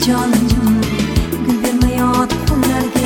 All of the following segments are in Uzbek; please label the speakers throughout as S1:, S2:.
S1: jonim gul bermayot qo'llarga.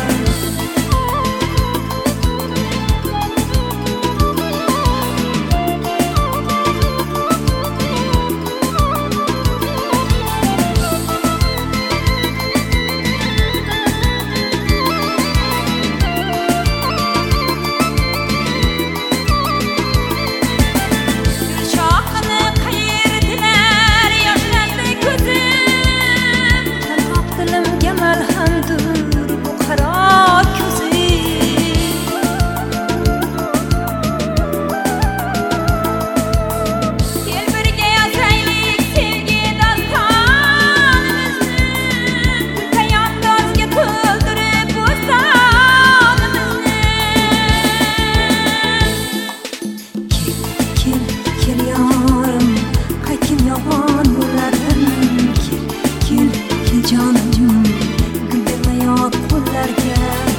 S1: Jonim gul bermayot qo'llarga.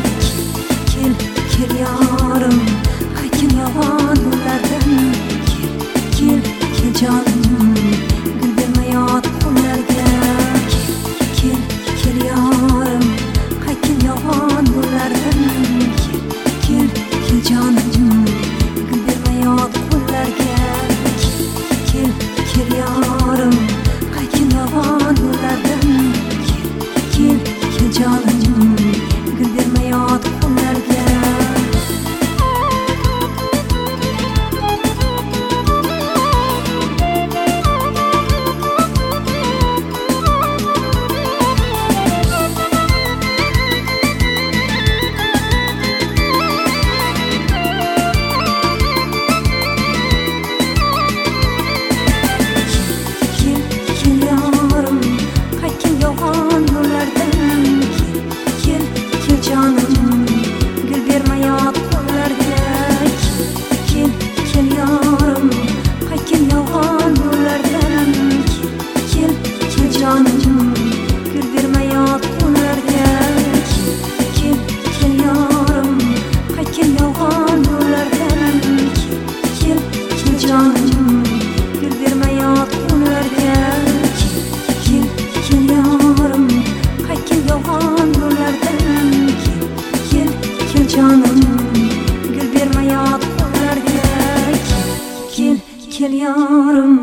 S1: Kel yorim qaytgin yomon yo'llardan. Kel jonim gul bermayot qo'llarga. Kel yorim qaytgin yomon yo'llardan. Kel jonim gul bermayot qo'llarga. Kel yorim qaytgin yomon yo'llardan. Kel jonim gul bermayot qo'llarga. Jonim gul bermayot qo'llarga. Kel yorim